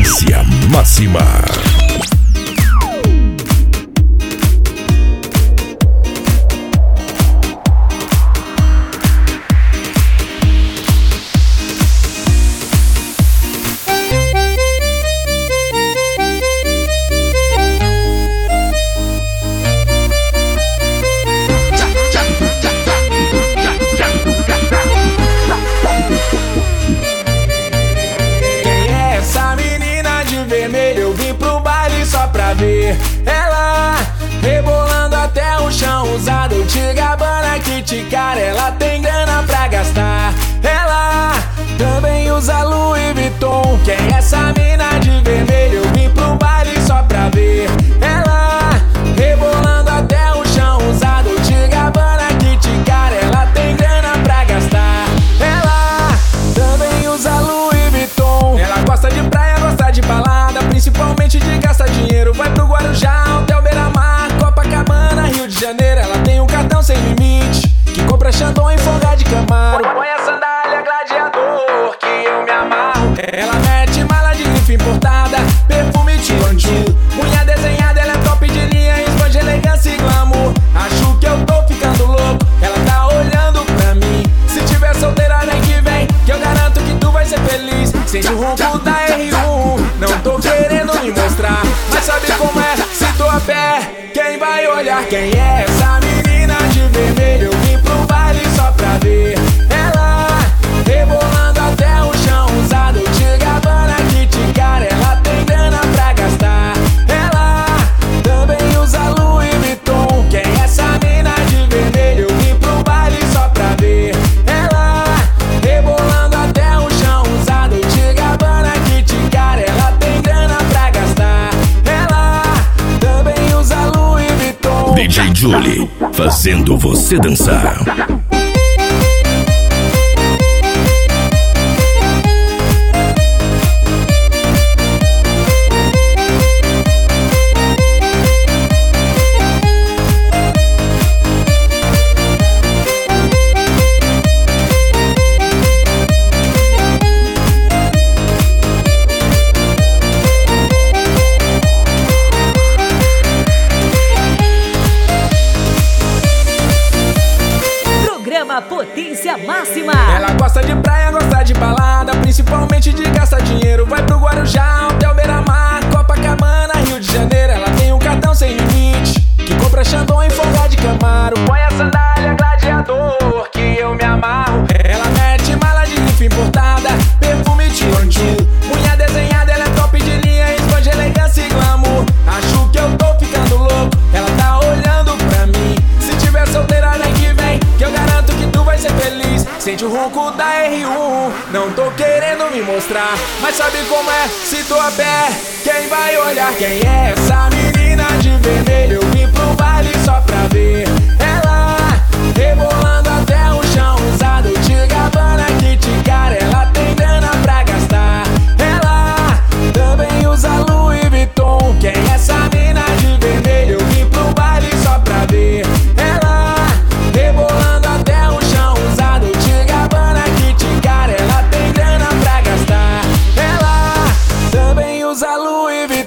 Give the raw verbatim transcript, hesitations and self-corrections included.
Potência máxima. Ela rebolando até o chão, usa Dolce e Gabbana, Kit Kat, ela tem grana pra gastar. Ela também usa Louis Vuitton. Quem é essa mina de vermelho? Eu vim pro baile só pra ver. Ela rebolando até o chão, usa Dolce e Gabbana, Kit Kat, ela tem grana pra gastar. Ela também usa Louis Vuitton. Ela gosta de praia, gosta de balada, principalmente de gastar dinheiro. Vai pro Guarujá, Hotel Beira-Mar, Copacabana, Rio de Janeiro. Ela tem um cartão sem limite, que compra Chandon em folga de Camaro. Põe a sandália gladiador, que eu me amarro. Ela mete mala de grife importada, perfume Tianju. Unha desenhada, ela é top de linha, esbanja elegância e glamour. Acho que eu tô ficando louco, ela tá olhando pra mim. Se tiver solteira, vem que vem, que eu garanto que tu vai ser feliz. Sente o ronco da R um, não tô querendo me mostrar, mas sabe como é? Se tô a pé, quem vai olhar? Quem é essa menina de vermelho? Eu vim pro baile só pra ver. Ela rebolando até o chão, usa Dolce e Gabbana, Kit Kat, ela tem grana pra gastar. Ela também usa Louis Vuitton. Quem é essa mina de vermelho? Eu vim pro baile só pra ver. Ela rebolando até o chão, usa Dolce e Gabbana, Kit Kat, ela tem grana pra gastar. Ela também usa Louis Vuitton. D J Julie, fazendo você dançar. Potência máxima. Ela gosta de praia, gosta de balada, principalmente de gastar dinheiro. Vai pro Guarujá, Hotel Beira-Mar, Copacabana, Rio de Janeiro. Ela tem um cartão sem limite, que compra Chandon em folga de Camaro. Põe a sandália gladiador, que eu me amarro. Ela mete mala de grife importada, perfume Tianju. Unha desenhada, ela é top de linha, esbanja elegância e glamour. Acho que eu tô ficando louco, ela tá olhando pra mim. Se tiver solteira, vem que vem, que eu garanto que tu vai ser feliz. Sente o ronco da R um, não tô querendo me mostrar, mas sabe como é? Se tô a pé, quem vai olhar? Quem é essa menina de vermelho? Eu vim pro baile só pra ver. Ela rebolando até o chão, usa Dolce e Gabbana, Kit Kat, ela tem grana pra gastar. Ela também usa Louis Vuitton. Quem é essa mina de vermelho? Eu vim pro baile só pra ver. Ela rebolando até o chão, usa Dolce e Gabbana, Kit Kat, ela tem grana pra gastar. Ela também usa Louis Vuitton.